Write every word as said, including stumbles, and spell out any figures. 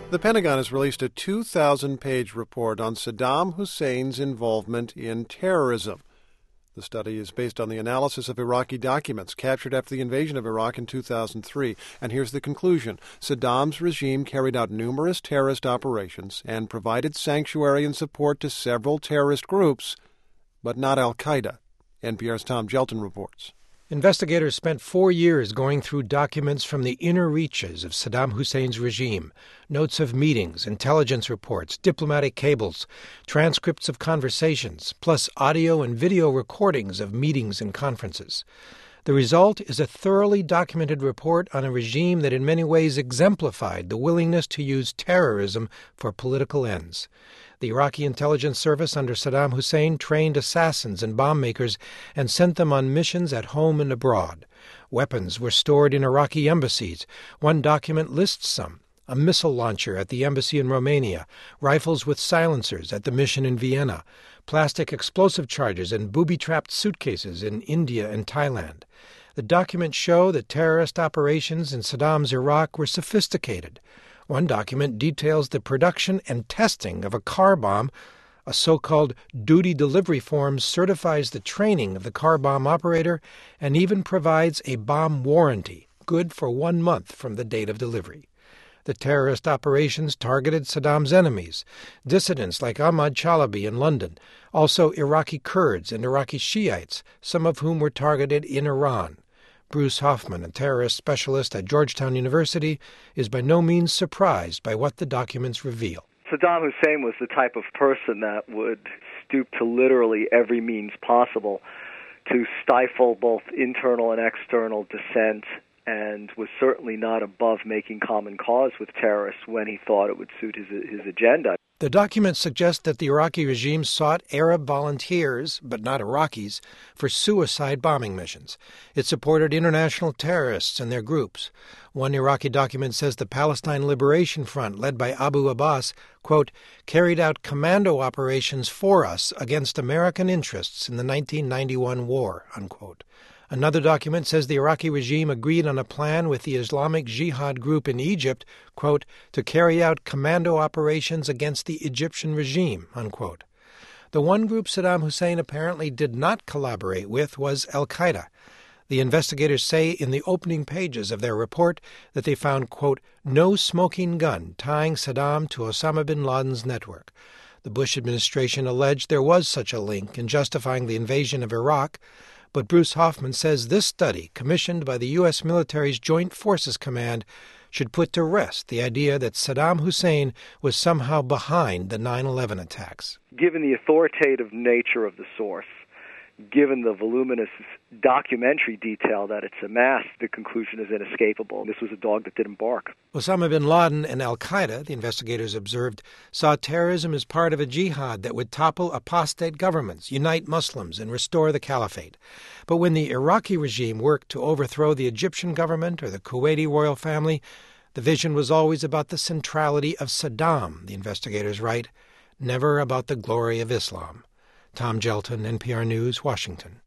The Pentagon has released a two thousand page report on Saddam Hussein's involvement in terrorism. The study is based on the analysis of Iraqi documents captured after the invasion of Iraq in two thousand three. And here's the conclusion. Saddam's regime carried out numerous terrorist operations and provided sanctuary and support to several terrorist groups, but not al-Qaeda. N P R's Tom Gelton reports. Investigators spent four years going through documents from the inner reaches of Saddam Hussein's regime, notes of meetings, intelligence reports, diplomatic cables, transcripts of conversations, plus audio and video recordings of meetings and conferences. The result is a thoroughly documented report on a regime that in many ways exemplified the willingness to use terrorism for political ends. The Iraqi intelligence service under Saddam Hussein trained assassins and bomb makers and sent them on missions at home and abroad. Weapons were stored in Iraqi embassies. One document lists some. A missile launcher at the embassy in Romania, rifles with silencers at the mission in Vienna, plastic explosive charges and booby-trapped suitcases in India and Thailand. The documents show that terrorist operations in Saddam's Iraq were sophisticated. One document details the production and testing of a car bomb. A so-called duty delivery form certifies the training of the car bomb operator and even provides a bomb warranty, good for one month from the date of delivery. The terrorist operations targeted Saddam's enemies, dissidents like Ahmad Chalabi in London, also Iraqi Kurds and Iraqi Shiites, some of whom were targeted in Iran. Bruce Hoffman, a terrorist specialist at Georgetown University, is by no means surprised by what the documents reveal. Saddam Hussein was the type of person that would stoop to literally every means possible to stifle both internal and external dissent, and was certainly not above making common cause with terrorists when he thought it would suit his, his agenda. The documents suggest that the Iraqi regime sought Arab volunteers, but not Iraqis, for suicide bombing missions. It supported international terrorists and their groups. One Iraqi document says the Palestine Liberation Front, led by Abu Abbas, quote, carried out commando operations for us against American interests in the nineteen ninety-one war, unquote. Another document says the Iraqi regime agreed on a plan with the Islamic Jihad group in Egypt, quote, to carry out commando operations against the Egyptian regime, unquote. The one group Saddam Hussein apparently did not collaborate with was al-Qaeda. The investigators say in the opening pages of their report that they found, quote, no smoking gun tying Saddam to Osama bin Laden's network. The Bush administration alleged there was such a link in justifying the invasion of Iraq, but Bruce Hoffman says this study, commissioned by the U S military's Joint Forces Command, should put to rest the idea that Saddam Hussein was somehow behind the nine eleven attacks. Given the authoritative nature of the source, given the voluminous documentary detail that it's amassed, the conclusion is inescapable. This was a dog that didn't bark. Osama bin Laden and al-Qaeda, the investigators observed, saw terrorism as part of a jihad that would topple apostate governments, unite Muslims, and restore the caliphate. But when the Iraqi regime worked to overthrow the Egyptian government or the Kuwaiti royal family, the vision was always about the centrality of Saddam, the investigators write, never about the glory of Islam. Tom Gelton, N P R News, Washington.